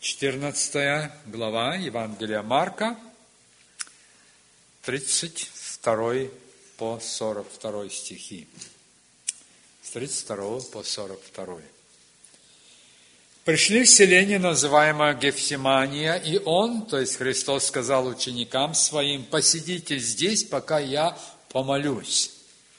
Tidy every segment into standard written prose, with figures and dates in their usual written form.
14 глава Евангелия Марка, 32 по 42 стихи. С 32 по 42. Пришли в селение, называемое Гефсимания, и Он, то есть Христос, сказал ученикам Своим: «Посидите здесь, пока я помолюсь».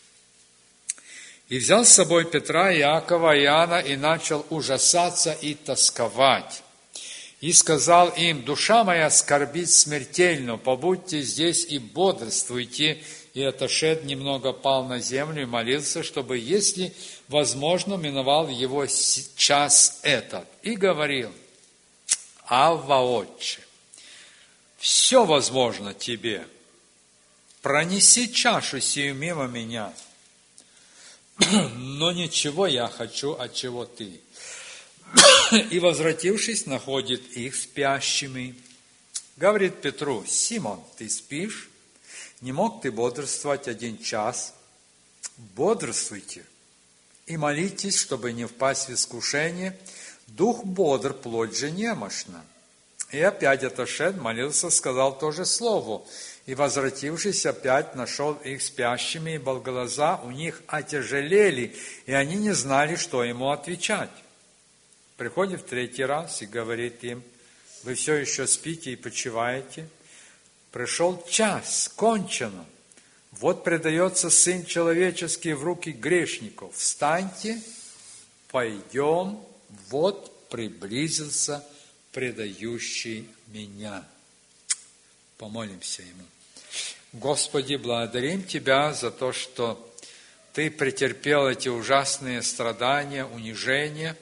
И взял с собой Петра, Иакова, Иоанна и начал ужасаться и тосковать. И сказал им: «Душа моя скорбит смертельно, побудьте здесь и бодрствуйте». И отошед немного, пал на землю и молился, чтобы, если возможно, миновал его час этот. И говорил: «Авва, Отче, все возможно тебе, пронеси чашу сию мимо меня, но ничего я хочу, от чего ты». И, возвратившись, находит их спящими. Говорит Петру: «Симон, ты спишь? Не мог ты бодрствовать 1 час? Бодрствуйте и молитесь, чтобы не впасть в искушение. Дух бодр, плоть же немощна». И опять отошед, молился, сказал то же слово. И, возвратившись, опять нашел их спящими, ибо глаза у них отяжелели, и они не знали, что ему отвечать. Приходит в 3 раз и говорит им: «Вы все еще спите и почиваете? Пришел час, кончено. Вот предается Сын Человеческий в руки грешников. Встаньте, пойдем, вот приблизился предающий меня». Помолимся Ему. Господи, благодарим Тебя за то, что Ты претерпел эти ужасные страдания, унижения,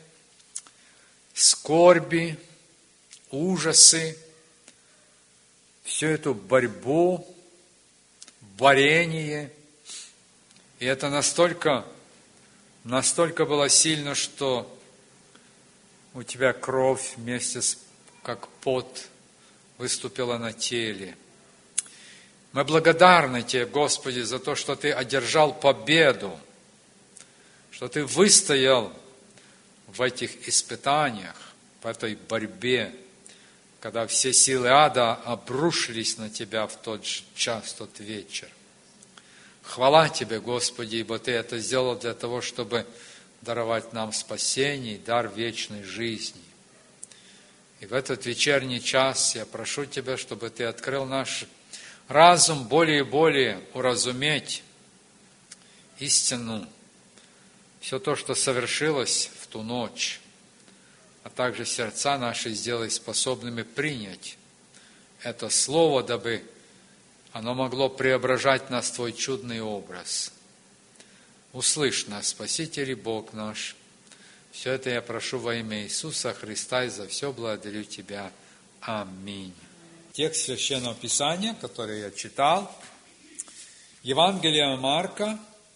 скорби, ужасы, всю эту борьбу, борение. И это настолько было сильно, что у Тебя кровь вместе с, как пот, выступила на теле. Мы благодарны Тебе, Господи, за то, что Ты одержал победу, что Ты выстоял в этих испытаниях, в этой борьбе, когда все силы ада обрушились на Тебя в тот же час, в тот вечер. Хвала Тебе, Господи, ибо Ты это сделал для того, чтобы даровать нам спасение и дар вечной жизни. И в этот вечерний час я прошу Тебя, чтобы Ты открыл наш разум более и более уразуметь истину, все то, что совершилось в ту ночь, а также сердца наши сделай способными принять это Слово, дабы оно могло преображать нас в Твой чудный образ. Услышь нас, Спаситель и Бог наш. Все это я прошу во имя Иисуса Христа, и за все благодарю Тебя. Аминь. Текст Священного Писания, который я читал, Евангелие Марка,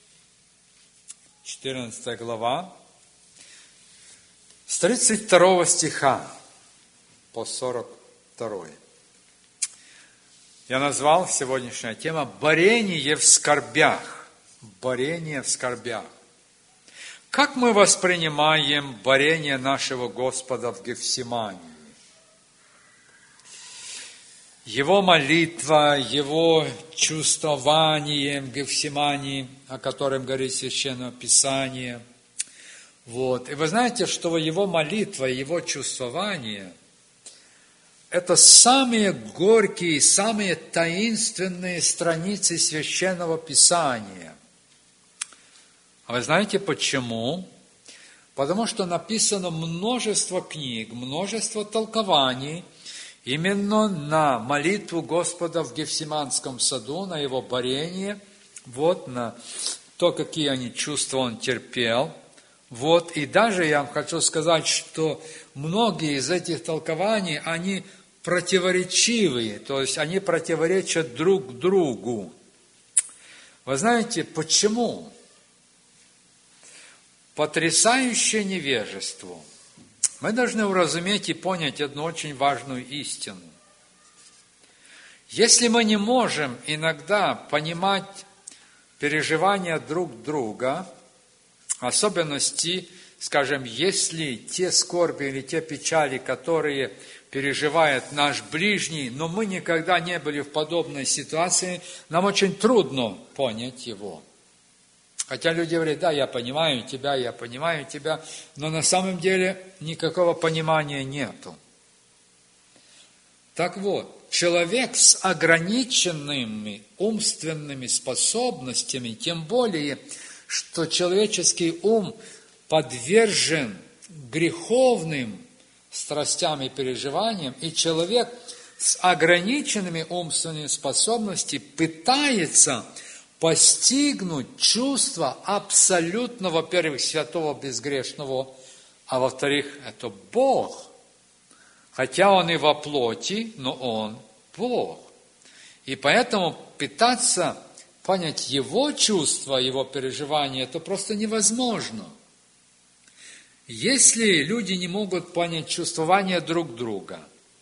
14 глава, с 32 стиха по 42. Я назвал сегодняшняя тема «Борение в скорбях». Борение в скорбях. Как мы воспринимаем борение нашего Господа в Гефсимании? Его молитва, Его чувствование в Гефсимании, о котором говорит Священное Писание. Вот. И вы знаете, что Его молитва, Его чувствование – это самые горькие, самые таинственные страницы Священного Писания. А вы знаете почему? Потому что написано множество книг, множество толкований именно на молитву Господа в Гефсиманском саду, на Его борение, вот на то, какие они чувства Он терпел. Вот, и даже я вам хочу сказать, что многие из этих толкований, они противоречивые, то есть они противоречат друг другу. Вы знаете, почему? Потрясающее невежество. Мы должны уразуметь и понять одну очень важную истину. Если мы не можем иногда понимать переживания друг друга, особенности скажем, если те скорби или те печали, которые переживает наш ближний, но мы никогда не были в подобной ситуации, нам очень трудно понять его. Хотя люди говорят, да, я понимаю тебя, но на самом деле никакого понимания нету. Так вот, человек с ограниченными умственными способностями, тем более, что человеческий ум подвержен греховным страстям и переживаниям, и человек с ограниченными умственными способностями пытается постигнуть чувство абсолютно, во-первых, святого, безгрешного, а во-вторых, это Бог. Хотя Он и во плоти, но Он Бог. И поэтому пытаться понять Его чувства, Его переживания, это просто невозможно. Если люди не могут понять чувствования друг друга,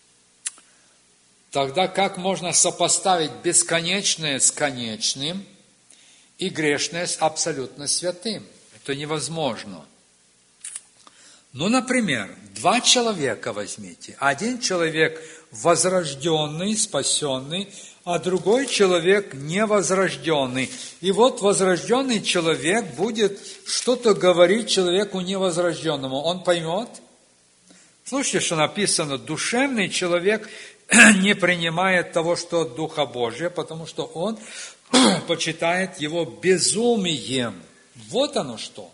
тогда как можно сопоставить бесконечное с конечным и грешное с абсолютно святым? Это невозможно. Ну, например, два человека возьмите. Один человек возрожденный, спасенный, а другой человек невозрожденный. И вот возрожденный человек будет что-то говорить человеку невозрожденному. Он поймет? Слушайте, что написано, душевный человек не принимает того, что от Духа Божия, потому что он почитает его безумием. Вот оно что.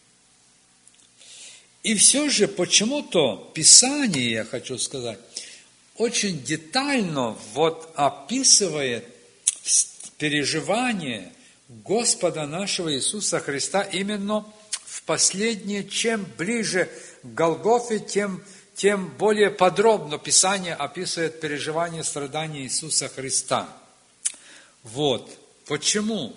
И все же почему-то Писание, я хочу сказать, очень детально описывает переживание Господа нашего Иисуса Христа именно в последнее, чем ближе к Голгофе, тем более подробно Писание описывает переживание страдания Иисуса Христа. Почему?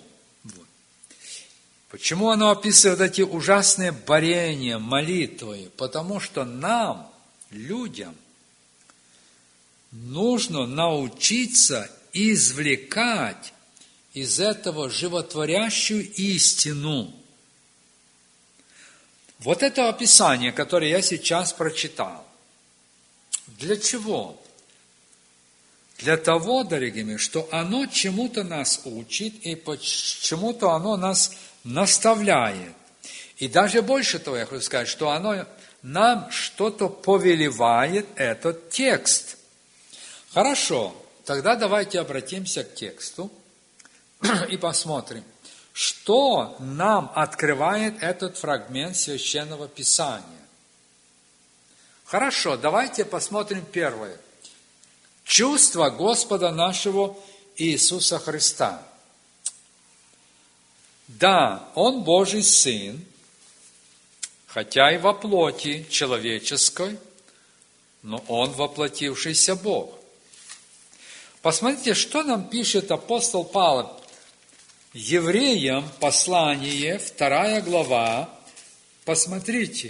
Почему оно описывает эти ужасные борения, молитвы? Потому что нам, людям, нужно научиться извлекать из этого животворящую истину. Вот это описание, которое я сейчас прочитал. Для чего? Для того, дорогие мои, что оно чему-то нас учит, и почему-то оно нас наставляет. И даже больше того, я хочу сказать, что оно нам что-то повелевает, этот текст. Хорошо, тогда давайте обратимся к тексту и посмотрим, что нам открывает этот фрагмент Священного Писания. Хорошо, давайте посмотрим первое. Чувство Господа нашего Иисуса Христа. Да, Он Божий Сын, хотя и во плоти человеческой, но Он воплотившийся Бог. Посмотрите, что нам пишет апостол Павел. Евреям послание, 2 глава. Посмотрите,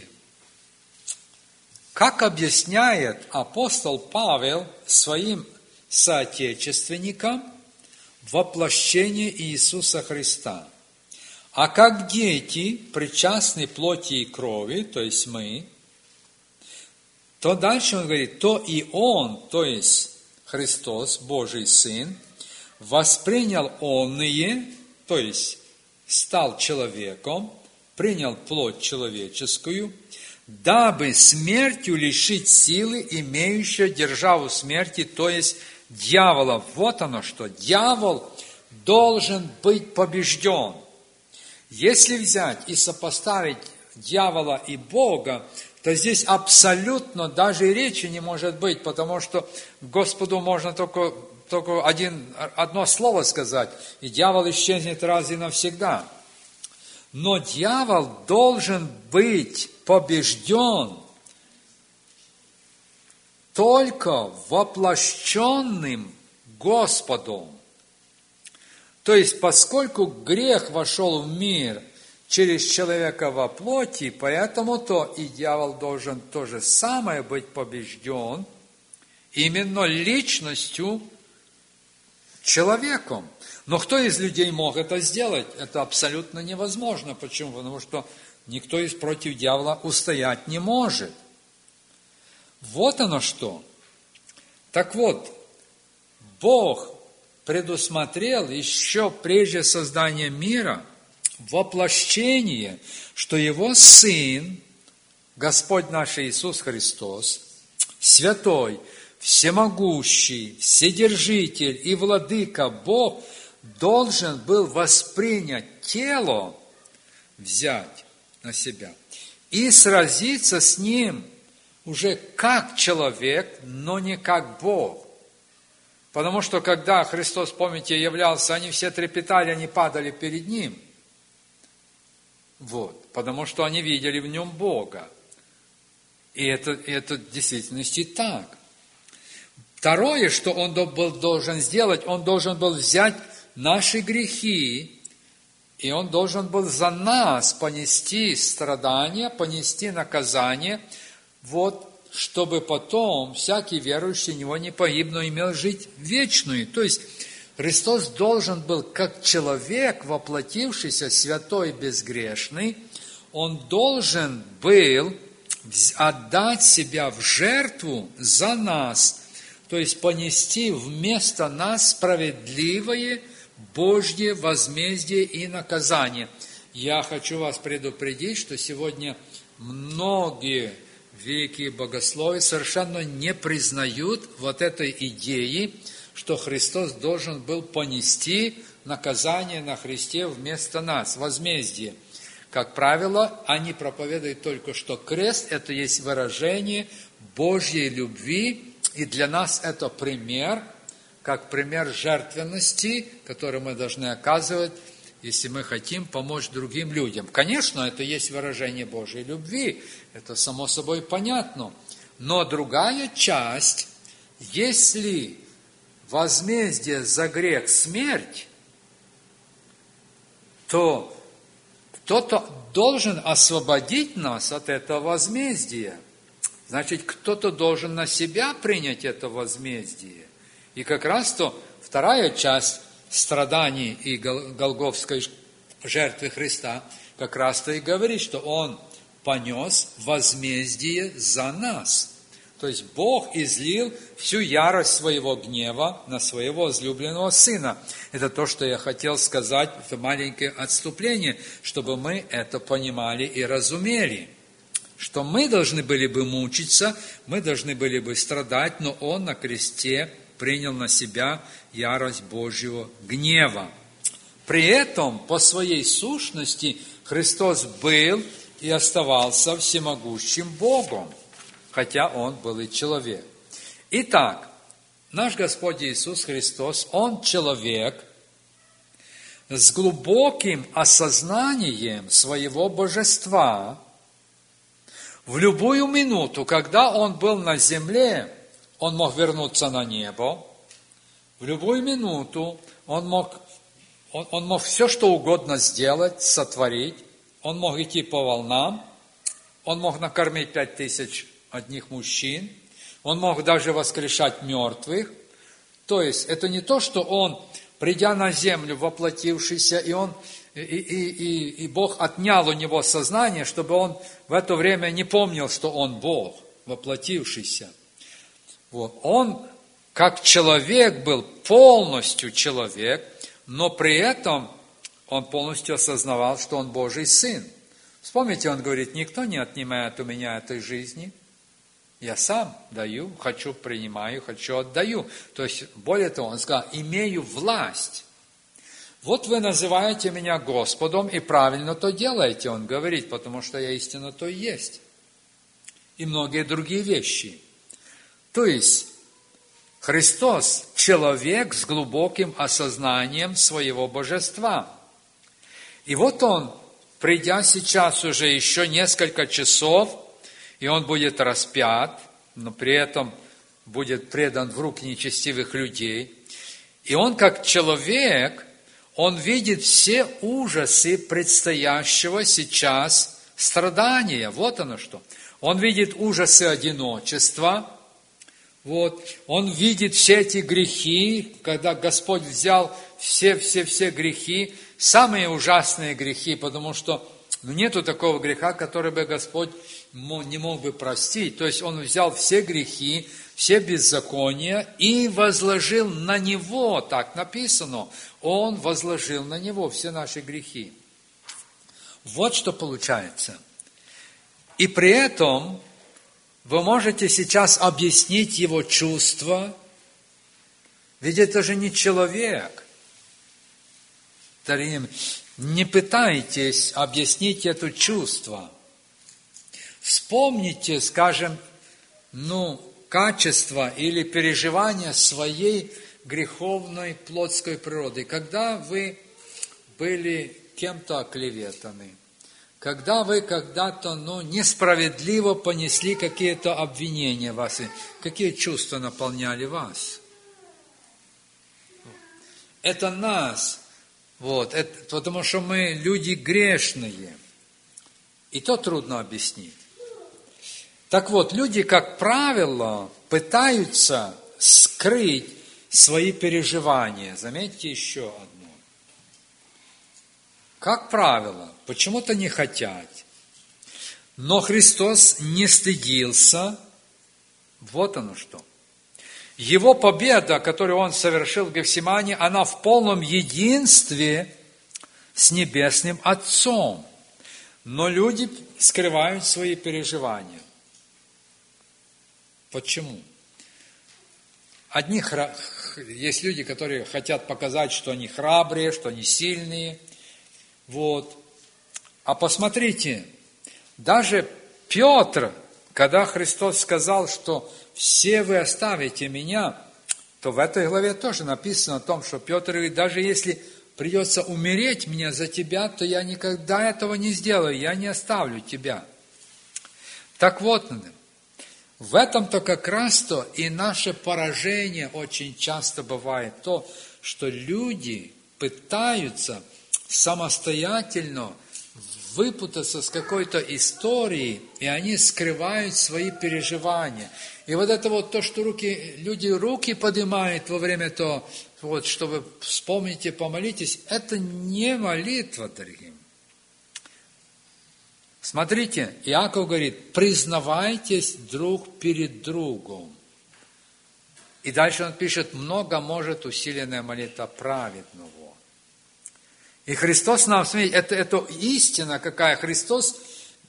как объясняет апостол Павел своим соотечественникам воплощение Иисуса Христа. А как дети, причастны плоти и крови, то есть мы, то дальше он говорит, то и Он, то есть Христос, Божий Сын, воспринял онные, то есть стал человеком, принял плоть человеческую, дабы смертью лишить силы, имеющую державу смерти, то есть дьявола. Вот оно что. Дьявол должен быть побежден. Если взять и сопоставить дьявола и Бога, то здесь абсолютно даже и речи не может быть, потому что Господу можно только одно слово сказать, и дьявол исчезнет раз и навсегда. Но дьявол должен быть побежден только воплощенным Господом. То есть, поскольку грех вошел в мир через человека во плоти, поэтому-то и дьявол должен то же самое быть побежден именно личностью, человеком. Но кто из людей мог это сделать? Это абсолютно невозможно. Почему? Потому что никто из против дьявола устоять не может. Вот оно что. Так вот, Бог предусмотрел еще прежде создания мира воплощение, что Его Сын, Господь наш Иисус Христос, Святой, Всемогущий, Вседержитель и Владыка Бог должен был воспринять тело, взять на себя и сразиться с Ним уже как человек, но не как Бог. Потому что когда Христос, помните, являлся, они все трепетали, они падали перед Ним. Вот, потому что они видели в Нем Бога. И это в действительности так. Второе, что Он был должен сделать, Он должен был взять наши грехи, и Он должен был за нас понести страдания, понести наказание, вот, чтобы потом всякий верующий в Него не погиб, но имел жить вечную. То есть Христос должен был, как человек, воплотившийся, святой, безгрешный, Он должен был отдать себя в жертву за нас, то есть понести вместо нас справедливое Божье возмездие и наказание. Я хочу вас предупредить, что сегодня многие великие богословы совершенно не признают вот этой идеи, что Христос должен был понести наказание на Христе вместо нас, возмездие. Как правило, они проповедуют только, что крест – это есть выражение Божьей любви, и для нас это пример, как пример жертвенности, который мы должны оказывать, если мы хотим помочь другим людям. Конечно, это есть выражение Божьей любви, это само собой понятно. Но другая часть, если возмездие за грех – смерть, то кто-то должен освободить нас от этого возмездия. Значит, кто-то должен на себя принять это возмездие. И как раз-то вторая часть страданий и голгофской жертвы Христа как раз-то и говорит, что Он понес возмездие за нас. То есть Бог излил всю ярость своего гнева на своего возлюбленного Сына. Это то, что я хотел сказать, это маленькое отступление, чтобы мы это понимали и разумели. Что мы должны были бы мучиться, мы должны были бы страдать, но Он на кресте принял на себя ярость Божьего гнева. При этом, по своей сущности, Христос был и оставался всемогущим Богом, хотя Он был и человек. Итак, наш Господь Иисус Христос, Он человек с глубоким осознанием своего божества. В любую минуту, когда Он был на земле, Он мог вернуться на небо. В любую минуту Он мог все, что угодно сделать, сотворить. Он мог идти по волнам. Он мог накормить 5000 одних мужчин. Он мог даже воскрешать мертвых. То есть, это не то, что Он, придя на землю, воплотившийся, и Бог отнял у него сознание, чтобы он в это время не помнил, что он Бог, воплотившийся. Вот. Он, как человек, был полностью человек, но при этом он полностью осознавал, что он Божий Сын. Вспомните, он говорит, никто не отнимает у меня этой жизни. Я сам даю, хочу принимаю, хочу отдаю. То есть, более того, он сказал, имею власть. Вот вы называете меня Господом, и правильно то делаете, он говорит, потому что я истинно то и есть. И многие другие вещи. То есть, Христос – человек с глубоким осознанием своего божества. И вот Он, придя сейчас уже еще несколько часов, и Он будет распят, но при этом будет предан в руки нечестивых людей. И Он, как человек, Он видит все ужасы предстоящего сейчас страдания. Вот оно что. Он видит ужасы одиночества. Вот. Он видит все эти грехи, когда Господь взял все грехи, самые ужасные грехи, потому что Но нету такого греха, который бы Господь не мог бы простить. То есть Он взял все грехи, все беззакония и возложил на Него, так написано, Он возложил на Него все наши грехи. Вот что получается. И при этом вы можете сейчас объяснить Его чувства, ведь это же не человек. Дорогие, не пытайтесь объяснить это чувство. Вспомните, скажем, качество или переживание своей греховной плотской природы. Когда вы были кем-то оклеветаны, когда вы когда-то несправедливо понесли какие-то обвинения вас, какие чувства наполняли вас? Это нас. Потому что мы люди грешные. И то трудно объяснить. Так вот, люди, как правило, пытаются скрыть свои переживания. Заметьте еще одно. Как правило, почему-то не хотят. Но Христос не стыдился. Вот оно что. Его победа, которую Он совершил в Гефсимании, она в полном единстве с Небесным Отцом. Но люди скрывают свои переживания. Почему? Есть люди, которые хотят показать, что они храбрые, что они сильные. А посмотрите, даже Петр, когда Христос сказал, что все вы оставите меня, то в этой главе тоже написано о том, что Петр говорит, даже если придется умереть мне за тебя, то я никогда этого не сделаю, я не оставлю тебя. Так вот, в этом-то как раз-то и наше поражение очень часто бывает то, что люди пытаются самостоятельно выпутаться с какой-то истории, и они скрывают свои переживания. И то, что люди руки поднимают во время того, что вы вспомните, помолитесь, это не молитва, дорогие. Смотрите, Иаков говорит, признавайтесь друг перед другом. И дальше он пишет, много может усиленная молитва праведного. И Христос нам, смотрите, это истина какая. Христос,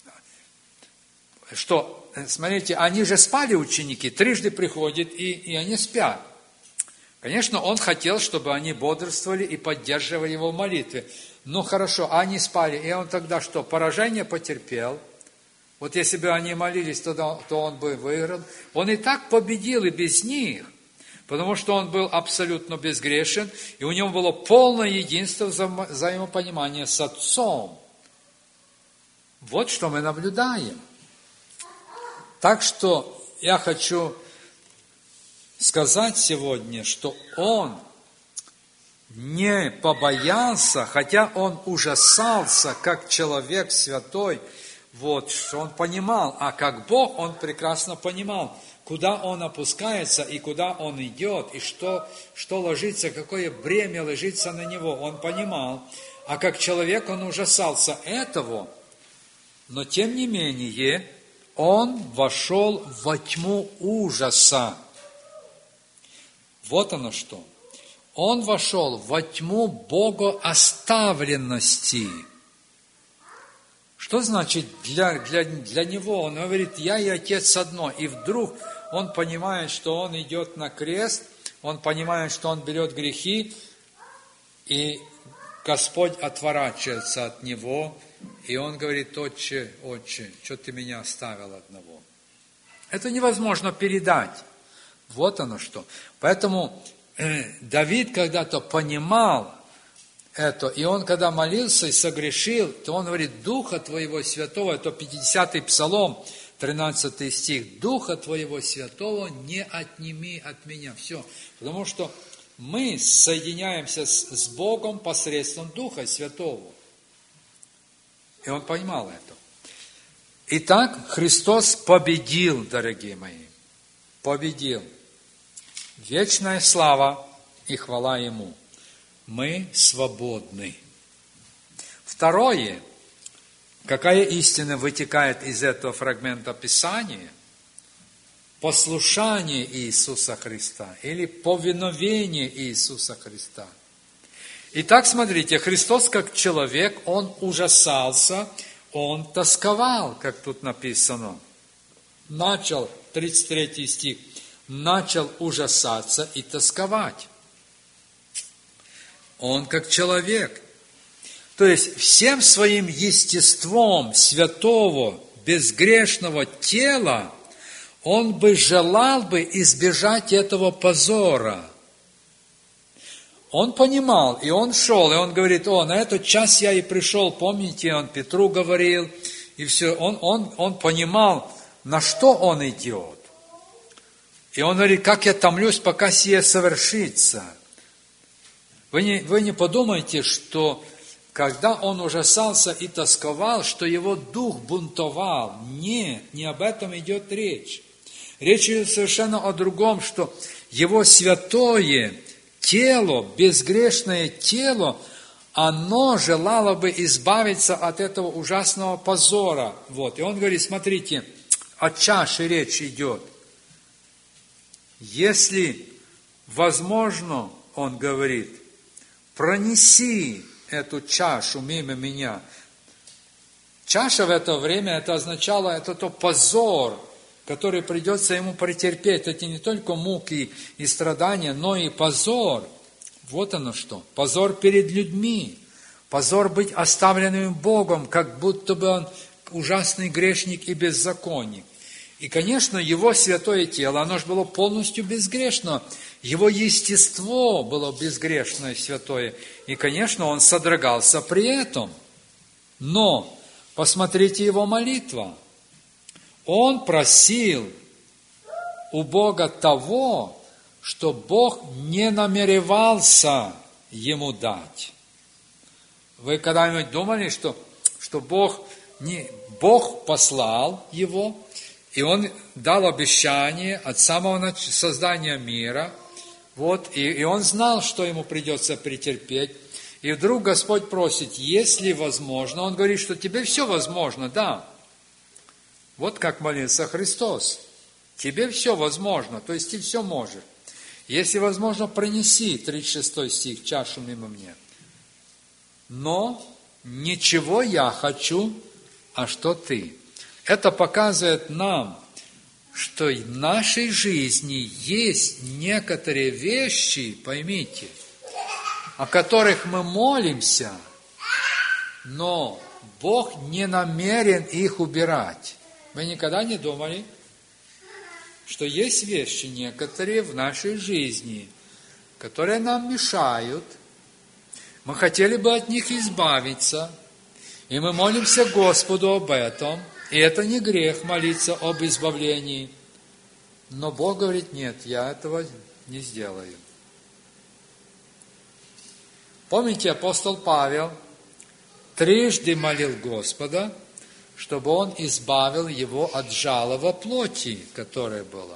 что, смотрите, они же спали, ученики, трижды приходят, и они спят. Конечно, Он хотел, чтобы они бодрствовали и поддерживали Его в молитве. Ну, хорошо, они спали, и Он тогда что, поражение потерпел? Вот если бы они молились, то Он бы выиграл. Он и так победил и без них. Потому что Он был абсолютно безгрешен, и у Него было полное единство, взаимопонимание с Отцом. Вот что мы наблюдаем. Так что я хочу сказать сегодня, что Он не побоялся, хотя Он ужасался, как человек святой, что Он понимал, а как Бог Он прекрасно понимал, куда Он опускается и куда Он идет, и что ложится, какое бремя ложится на Него. Он понимал, а как человек Он ужасался этого, но тем не менее Он вошел во тьму ужаса. Вот оно что. Он вошел во тьму богооставленности. Что значит для Него? Он говорит, я и Отец одно. И вдруг Он понимает, что Он идет на крест, Он понимает, что Он берет грехи, и Господь отворачивается от Него, и Он говорит, Отче, что Ты меня оставил одного? Это невозможно передать. Вот оно что. Поэтому Давид когда-то понимал это, и он, когда молился и согрешил, то он говорит, Духа Твоего Святого, это 50-й Псалом, 13 стих, Духа Твоего Святого не отними от меня. Все. Потому что мы соединяемся с Богом посредством Духа Святого. И он понимал это. Итак, Христос победил, дорогие мои. Победил. Вечная слава и хвала Ему. Мы свободны. Второе. Какая истина вытекает из этого фрагмента Писания? Послушание Иисуса Христа или повиновение Иисуса Христа. Итак, смотрите, Христос как человек, Он ужасался, Он тосковал, как тут написано. Начал, 33 стих, начал ужасаться и тосковать. Он как человек. То есть, всем своим естеством святого, безгрешного тела Он бы желал бы избежать этого позора. Он понимал, и он шел, и он говорит: на этот час я и пришел, помните, он Петру говорил, и все, он понимал, на что он идет. И он говорит: как я томлюсь, пока сие совершится. Вы не подумайте, что когда он ужасался и тосковал, что его дух бунтовал. Нет, не об этом идет речь. Речь идет совершенно о другом, что его святое тело, безгрешное тело, оно желало бы избавиться от этого ужасного позора. И он говорит: смотрите, о чаше речь идет. Если возможно, он говорит, пронеси эту чашу мимо меня. Чаша в это время, это означало, это то позор, который придется ему претерпеть. Это не только муки и страдания, но и позор. Вот оно что. Позор перед людьми. Позор быть оставленным Богом, как будто бы он ужасный грешник и беззаконник. И, конечно, его святое тело, оно же было полностью безгрешно. Его естество было безгрешное, святое. И, конечно, он содрогался при этом. Но посмотрите его молитва. Он просил у Бога того, что Бог не намеревался ему дать. Вы когда-нибудь думали, что Бог послал его, и Он дал обещание от самого создания мира, и Он знал, что ему придется претерпеть. И вдруг Господь просит: если возможно, Он говорит, что тебе все возможно, да. Вот как молился Христос. Тебе все возможно, то есть ты все можешь. Если возможно, пронеси, 36 стих, чашу мимо мне. Но ничего я хочу, а что ты. Это показывает нам, что в нашей жизни есть некоторые вещи, поймите, о которых мы молимся, но Бог не намерен их убирать. Вы никогда не думали, что есть вещи некоторые в нашей жизни, которые нам мешают, мы хотели бы от них избавиться, и мы молимся Господу об этом, и это не грех молиться об избавлении, но Бог говорит: нет, я этого не сделаю. Помните, апостол Павел трижды молил Господа, чтобы Он избавил его от жала во плоти, которое было.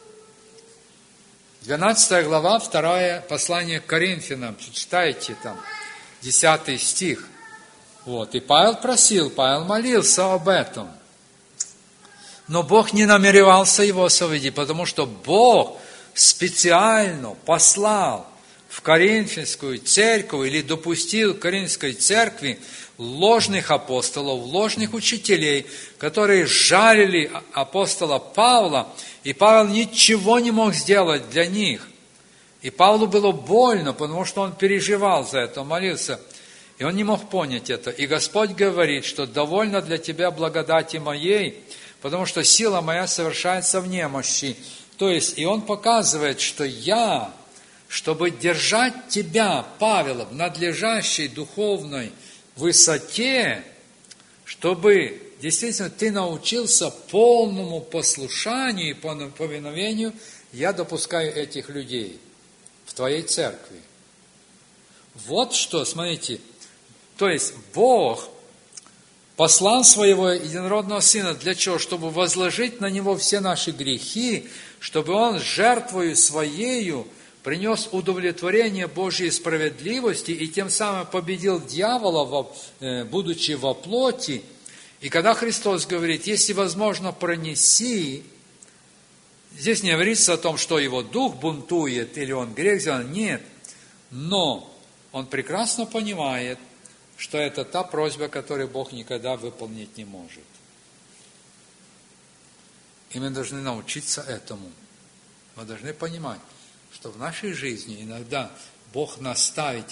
12 глава, 2 послание к Коринфянам, читайте там, 10 стих. И Павел молился об этом. Но Бог не намеревался его освободить, потому что Бог специально послал в Коринфянскую церковь или допустил в Коринфянской церкви ложных апостолов, ложных учителей, которые жалили апостола Павла, и Павел ничего не мог сделать для них. И Павлу было больно, потому что он переживал за это, молился, и он не мог понять это. И Господь говорит, что довольно для тебя благодати моей, потому что сила моя совершается в немощи. То есть, и он показывает, что я, чтобы держать тебя, Павела, в надлежащей духовной высоте, чтобы действительно ты научился полному послушанию и повиновению, я допускаю этих людей в твоей церкви. Вот что, смотрите, то есть Бог послал своего единородного Сына для чего? Чтобы возложить на Него все наши грехи, чтобы Он жертвою Своею принес удовлетворение Божьей справедливости и тем самым победил дьявола, будучи во плоти, И когда Христос говорит, если возможно, пронеси, здесь не говорится о том, что его дух бунтует или он грех сделал, нет. Но он прекрасно понимает, что это та просьба, которую Бог никогда выполнить не может. И мы должны научиться этому. Мы должны понимать, что в нашей жизни иногда Бог нас ставит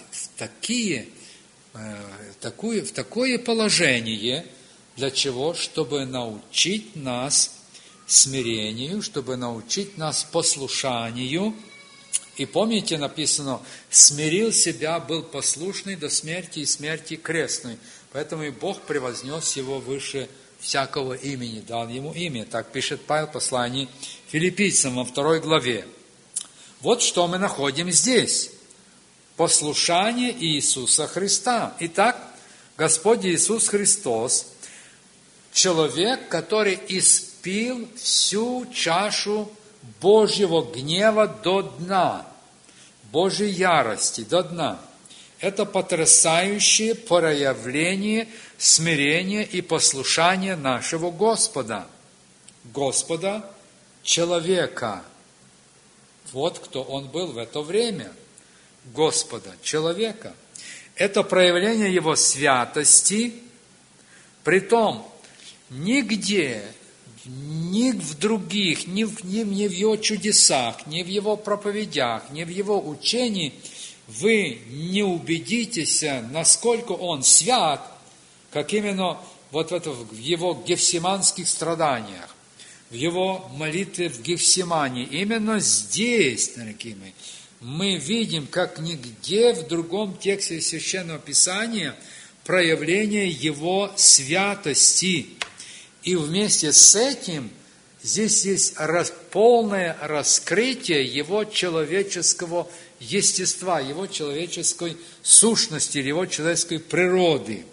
в такое положение, для чего? Чтобы научить нас смирению, чтобы научить нас послушанию. И помните, написано, смирил себя, был послушный до смерти и смерти крестной. Поэтому и Бог превознес его выше всякого имени, дал ему имя. Так пишет Павел в послании Филиппийцам во 2 главе. Вот что мы находим здесь. Послушание Иисуса Христа. Итак, Господь Иисус Христос, человек, который испил всю чашу Божьего гнева до дна, Божьей ярости до дна. Это потрясающее проявление смирения и послушания нашего Господа. Господа человека. Вот кто он был в это время. Господа человека. Это проявление его святости. Притом, нигде, ни в других, ни в его чудесах, ни в его проповедях, ни в его учении вы не убедитесь, насколько он свят, как именно вот это в его гефсиманских страданиях, в его молитве в Гефсимании. Именно здесь, дорогие мои, мы видим, как нигде в другом тексте Священного Писания проявление его святости. И вместе с этим здесь есть полное раскрытие его человеческого естества, его человеческой сущности, его человеческой природы.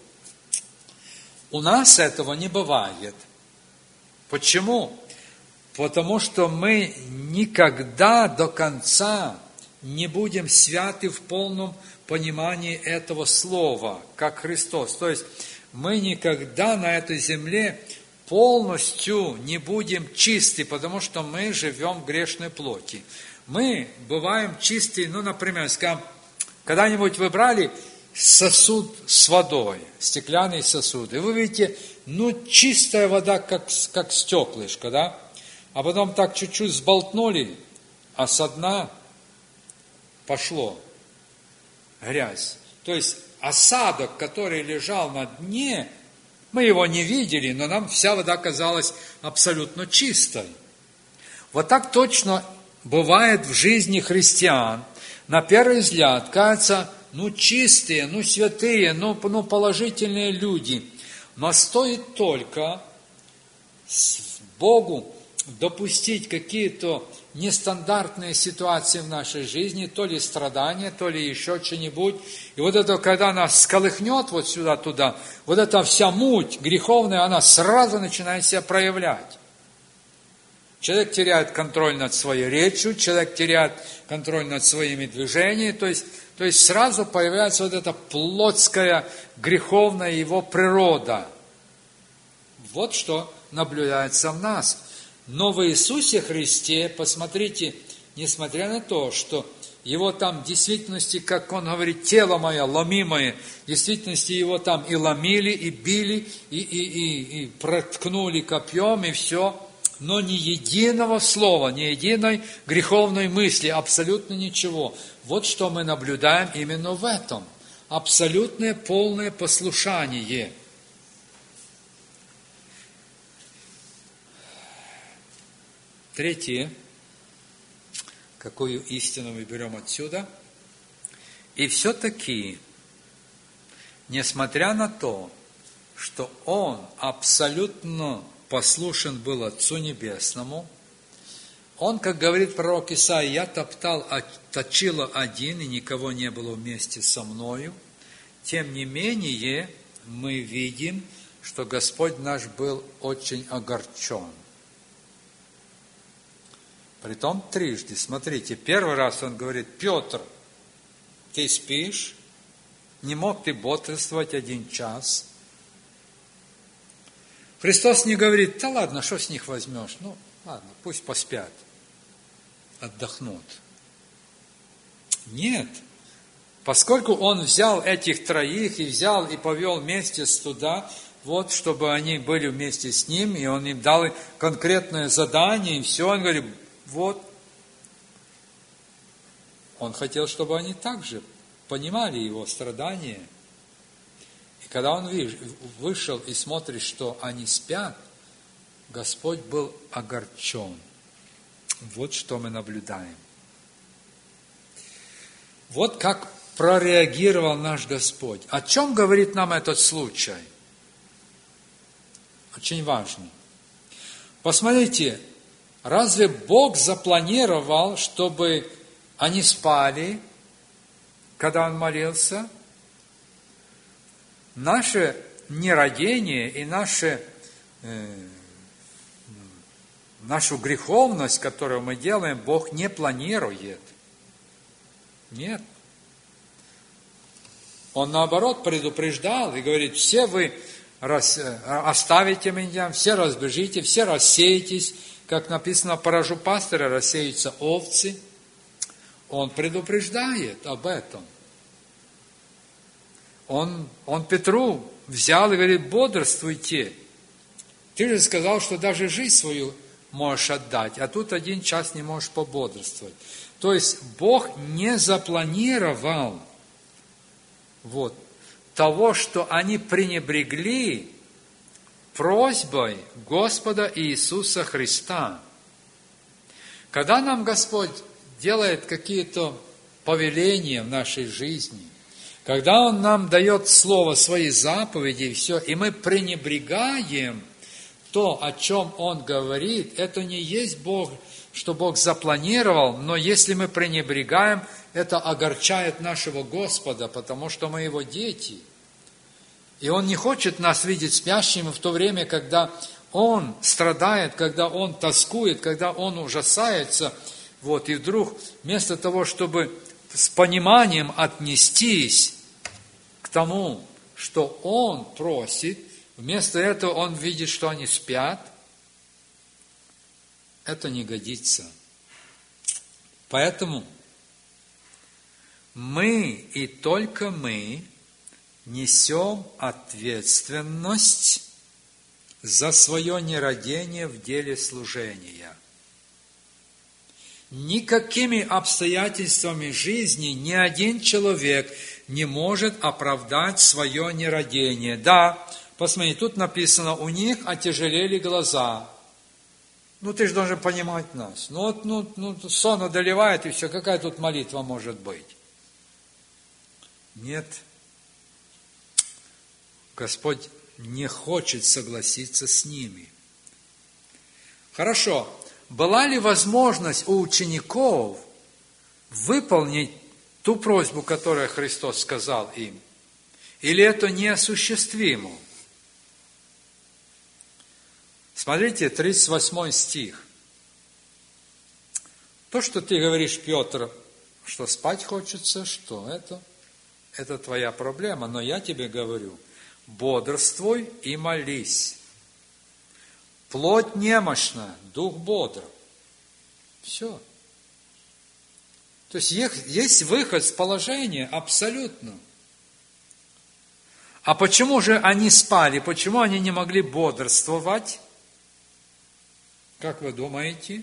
У нас этого не бывает. Почему? Потому что мы никогда до конца не будем святы в полном понимании этого слова, как Христос. То есть мы никогда на этой земле полностью не будем чисты, потому что мы живем в грешной плоти. Мы бываем чистые, например, скажем, когда-нибудь вы брали сосуд с водой, стеклянный сосуд, и вы видите, чистая вода, как стеклышко, да? А потом так чуть-чуть сболтнули, а со дна пошло грязь. То есть осадок, который лежал на дне, мы его не видели, но нам вся вода казалась абсолютно чистой. Вот так точно бывает в жизни христиан. На первый взгляд кажется, чистые, святые, положительные люди. Но стоит только Богу допустить какие-то нестандартные ситуации в нашей жизни, то ли страдания, то ли еще что-нибудь. И вот это, когда нас сколыхнет вот сюда-туда, вот эта вся муть греховная, она сразу начинает себя проявлять. Человек теряет контроль над своей речью, человек теряет контроль над своими движениями, то есть сразу появляется вот эта плотская, греховная его природа. Вот что наблюдается в нас. Но в Иисусе Христе, посмотрите, несмотря на то, что его там в действительности, как он говорит, тело мое ломимое, в действительности его там и ломили, и били, и проткнули копьем, и все, но ни единого слова, ни единой греховной мысли, абсолютно ничего. Вот что мы наблюдаем именно в этом. Абсолютное полное послушание. Третье, какую истину мы берем отсюда? И все-таки, несмотря на то, что он абсолютно послушен был Отцу Небесному, он, как говорит пророк Исаия, я точила один, и никого не было вместе со мною. Тем не менее, мы видим, что Господь наш был очень огорчен. Притом трижды. Смотрите, первый раз он говорит, Петр, ты спишь? Не мог ты бодрствовать 1 час? Христос не говорит: да ладно, что с них возьмешь? Ну, ладно, пусть поспят, отдохнут. Нет. Поскольку Он взял этих троих и взял и повел вместе туда, вот, чтобы они были вместе с Ним, и Он им дал конкретное задание, и все, Он говорит: вот. Он хотел, чтобы они также понимали Его страдания. И когда Он вышел и смотрит, что они спят, Господь был огорчен. Вот что мы наблюдаем. Вот как прореагировал наш Господь. О чем говорит нам этот случай? Очень важно. Посмотрите, разве Бог запланировал, чтобы они спали, когда Он молился? Наше нерадение и нашу греховность, которую мы делаем, Бог не планирует. Нет. Он, наоборот, предупреждал и говорит: все вы оставите меня, все разбежите, все рассеетесь, как написано: поражу пастыря, рассеются овцы. Он предупреждает об этом. Он Петру взял и говорит: бодрствуйте. Ты же сказал, что даже жизнь свою можешь отдать, а тут 1 час не можешь пободрствовать. То есть Бог не запланировал того, что они пренебрегли просьбой Господа Иисуса Христа. Когда нам Господь делает какие-то повеления в нашей жизни, когда Он нам дает слово, свои заповеди и все, и мы пренебрегаем то, о чем Он говорит, это не есть Бог, что Бог запланировал, но если мы пренебрегаем, это огорчает нашего Господа, потому что мы Его дети. И Он не хочет нас видеть спящими в то время, когда Он страдает, когда Он тоскует, когда Он ужасается. И вдруг вместо того, чтобы с пониманием отнестись к тому, что Он просит, вместо этого Он видит, что они спят. Это не годится. Поэтому мы и только мы несем ответственность за свое нерадение в деле служения. Никакими обстоятельствами жизни ни один человек не может оправдать свое нерадение. Да, посмотри, тут написано: у них отяжелели глаза. Ты же должен понимать нас. Сон одолевает, и все, какая тут молитва может быть? Нет. Господь не хочет согласиться с ними. Хорошо. Была ли возможность у учеников выполнить ту просьбу, которую Христос сказал им? Или это неосуществимо? Смотрите, 38 стих. То, что ты говоришь, Петр, что спать хочется, что это твоя проблема, но я тебе говорю: бодрствуй и молись. Плоть немощна, дух бодр. Все. То есть есть выход с положения абсолютно. А почему же они спали? Почему они не могли бодрствовать? Как вы думаете?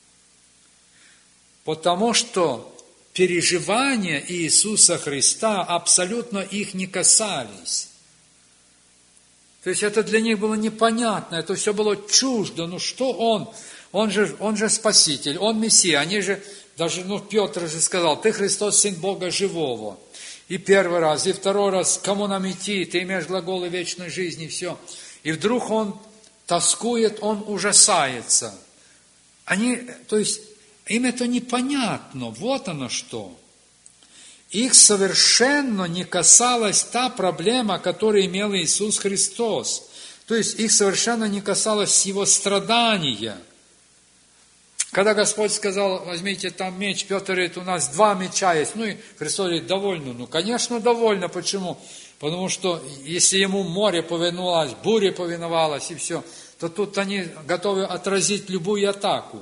Потому что переживания Иисуса Христа абсолютно их не касались. То есть это для них было непонятно, это все было чуждо. Что Он? Он же Спаситель, Он Мессия. Они же, даже Петр же сказал: ты Христос, Сын Бога Живого. И первый раз, и второй раз: кому нам идти? Ты имеешь глаголы вечной жизни, все. И вдруг Он тоскует, Он ужасается. То есть им это непонятно, вот оно что. Их совершенно не касалась та проблема, которую имел Иисус Христос. То есть их совершенно не касалось Его страдания. Когда Господь сказал: возьмите там меч, Петр говорит: у нас 2 меча есть. И Христос говорит: довольно. Конечно, довольно. Почему? Потому что если ему море повиновалось, буря повиновалась и все, то тут они готовы отразить любую атаку.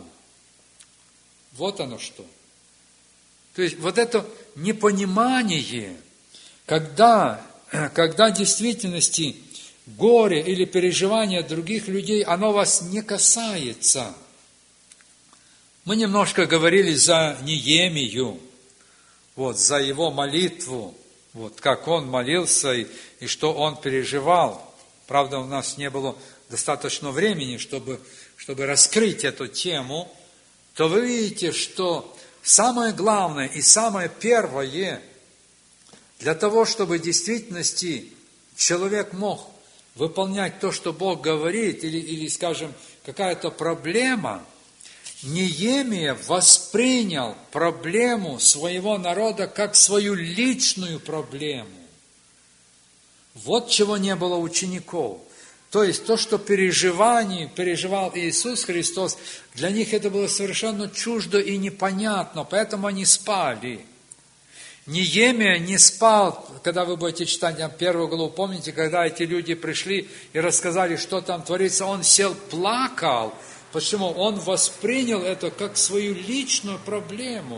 Вот оно что. То есть вот это непонимание, когда в действительности горе или переживание других людей, оно вас не касается. Мы немножко говорили за Неемию, вот, за его молитву, вот, как он молился и что он переживал. Правда, у нас не было достаточно времени, чтобы раскрыть эту тему, то вы видите, что самое главное и самое первое, для того, чтобы в действительности человек мог выполнять то, что Бог говорит, или скажем, какая-то проблема, Неемия воспринял проблему своего народа как свою личную проблему. Вот чего не было учеников. То есть то, что переживал Иисус Христос, для них это было совершенно чуждо и непонятно, поэтому они спали. Неемия не спал, когда вы будете читать первую главу, помните, когда эти люди пришли и рассказали, что там творится, он сел, плакал. Почему? Он воспринял это как свою личную проблему.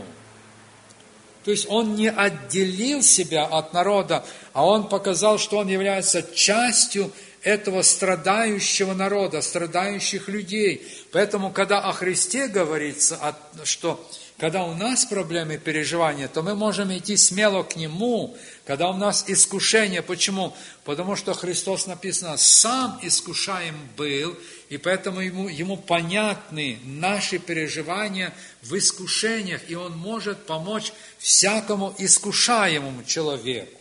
То есть он не отделил себя от народа, а он показал, что он является частью этого страдающего народа, страдающих людей. Поэтому, когда о Христе говорится, что когда у нас проблемы и переживания, то мы можем идти смело к Нему, когда у нас искушение. Почему? Потому что Христос, написано, сам искушаем был, и поэтому ему понятны наши переживания в искушениях, и Он может помочь всякому искушаемому человеку.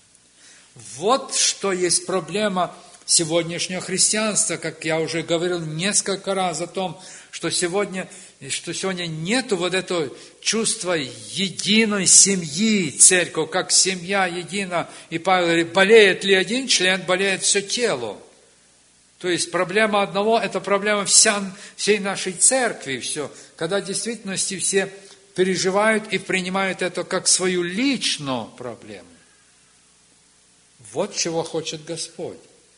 Вот что есть проблема сегодняшнего христианства, как я уже говорил несколько раз о том, что сегодня нету вот этого чувства единой семьи, церковь, как семья едина. И Павел говорит, болеет ли один член, болеет все тело. То есть проблема одного, это проблема всей нашей церкви, все. Когда в действительности все переживают и принимают это как свою личную проблему. Вот чего хочет Господь.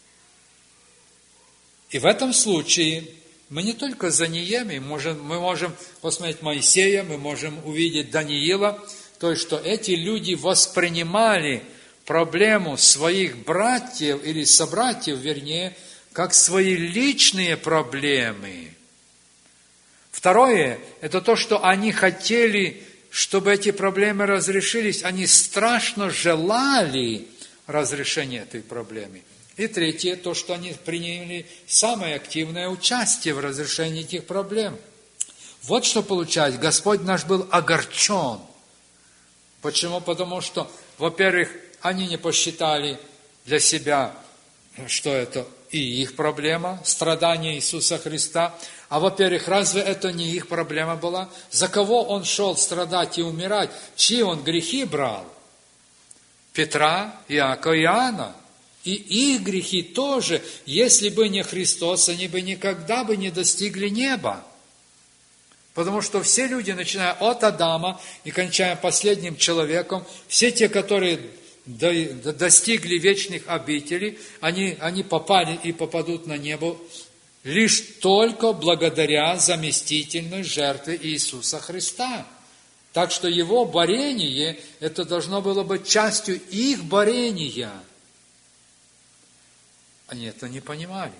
И в этом случае мы не только за Неемию, мы можем посмотреть Моисея, мы можем увидеть Даниила, то есть, что эти люди воспринимали проблему своих братьев или собратьев, вернее, как свои личные проблемы. Второе, это то, что они хотели, чтобы эти проблемы разрешились, они страшно желали разрешения этой проблемы. И третье, то, что они приняли самое активное участие в разрешении этих проблем. Вот что получается. Господь наш был огорчен. Почему? Потому что, во-первых, они не посчитали для себя, что это и их проблема, страдания Иисуса Христа. А во-первых, разве это не их проблема была? За кого Он шел страдать и умирать? Чьи Он грехи брал? Петра, Иакова и Иоанна. И их грехи тоже, если бы не Христос, они бы никогда бы не достигли неба. Потому что все люди, начиная от Адама и кончая последним человеком, все те, которые достигли вечных обителей, они попали и попадут на небо лишь только благодаря заместительной жертве Иисуса Христа. Так что Его борение, это должно было быть частью их борения. Они это не понимали.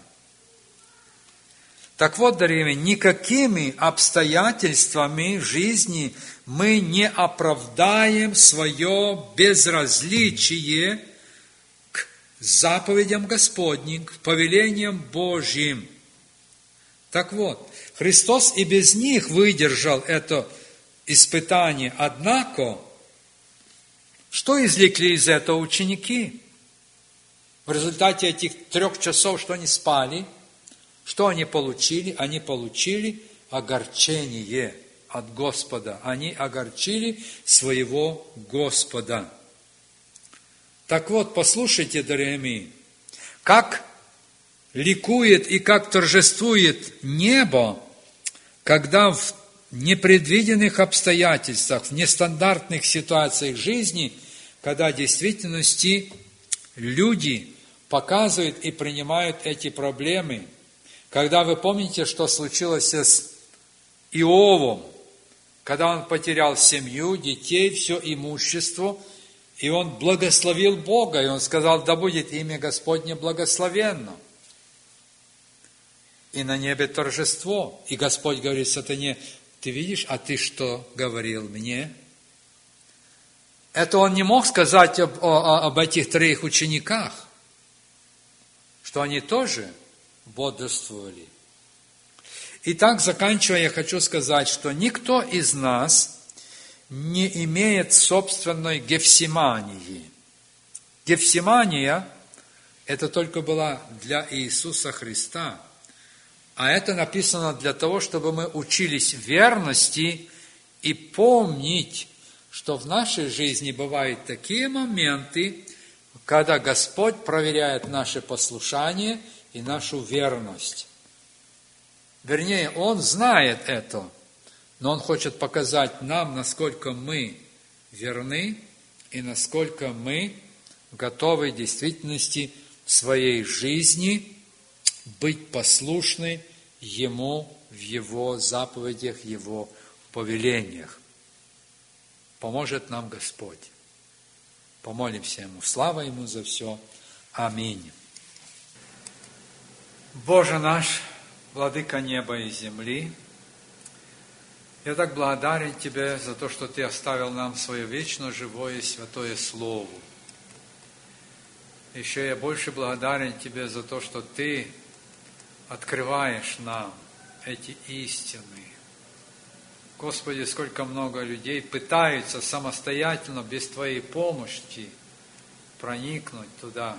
Так вот, дорогие, никакими обстоятельствами жизни мы не оправдаем свое безразличие к заповедям Господним, к повелениям Божьим. Так вот, Христос и без них выдержал это испытание. Однако, что извлекли из этого ученики? В результате этих 3 часов, что они спали, что они получили? Они получили огорчение от Господа. Они огорчили своего Господа. Так вот, послушайте, дорогие мои, как ликует и как торжествует небо, когда в непредвиденных обстоятельствах, в нестандартных ситуациях жизни, когда в действительности люди показывают и принимают эти проблемы. Когда вы помните, что случилось с Иовом, когда он потерял семью, детей, все имущество, и он благословил Бога, и он сказал: да будет имя Господне благословенно. И на небе торжество. И Господь говорит сатане: ты видишь, а ты что говорил мне? Это он не мог сказать об этих 3 учениках, что они тоже бодрствовали. Итак, заканчивая, я хочу сказать, что никто из нас не имеет собственной Гефсимании. Гефсимания – это только была для Иисуса Христа. А это написано для того, чтобы мы учились верности и помнить, что в нашей жизни бывают такие моменты, когда Господь проверяет наше послушание и нашу верность. Вернее, Он знает это, но Он хочет показать нам, насколько мы верны и насколько мы готовы в действительности в своей жизни быть послушны Ему в Его заповедях, Его повелениях. Поможет нам Господь. Помолимся Ему. Слава Ему за все. Аминь. Боже наш, Владыка неба и земли, я так благодарен Тебе за то, что Ты оставил нам свое вечно живое и святое Слово. Еще я больше благодарен Тебе за то, что Ты открываешь нам эти истины. Господи, сколько много людей пытаются самостоятельно, без Твоей помощи, проникнуть туда.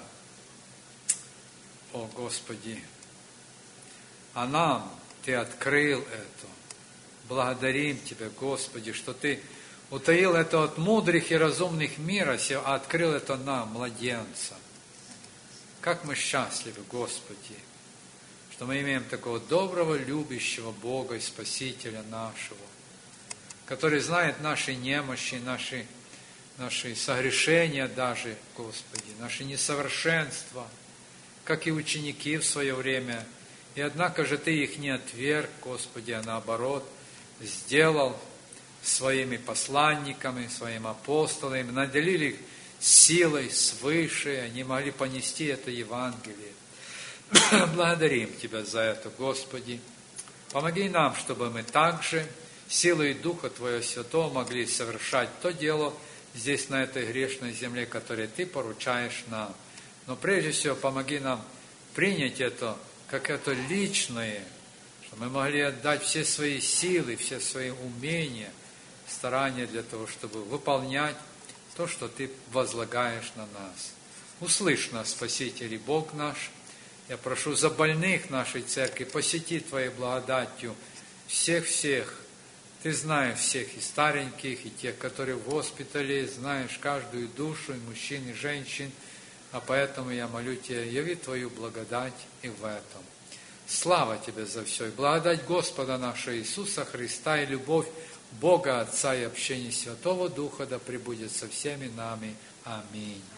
О, Господи! А нам Ты открыл это. Благодарим Тебя, Господи, что Ты утаил это от мудрых и разумных мира сего, а открыл это нам, младенца. Как мы счастливы, Господи, что мы имеем такого доброго, любящего Бога и Спасителя нашего, который знает наши немощи, наши согрешения даже, Господи, наши несовершенства, как и ученики в свое время. И однако же Ты их не отверг, Господи, а наоборот, сделал своими посланниками, своими апостолами, наделили их силой свыше, они могли понести это Евангелие. Благодарим Тебя за это, Господи. Помоги нам, чтобы мы также силой Духа Твоего Святого могли совершать то дело здесь, на этой грешной земле, которое Ты поручаешь нам. Но прежде всего помоги нам принять это как это личное, что мы могли отдать все свои силы, все свои умения, старания для того, чтобы выполнять то, что Ты возлагаешь на нас. Услышь нас, Спаситель и Бог наш. Я прошу за больных нашей церкви, посети Твоей благодатью всех-всех. Ты знаешь всех, и стареньких, и тех, которые в госпитале, знаешь каждую душу, и мужчин, и женщин. А поэтому я молю Тебя, яви Твою благодать и в этом. Слава Тебе за все. И благодать Господа нашего Иисуса Христа и любовь Бога Отца и общение Святого Духа да пребудет со всеми нами. Аминь.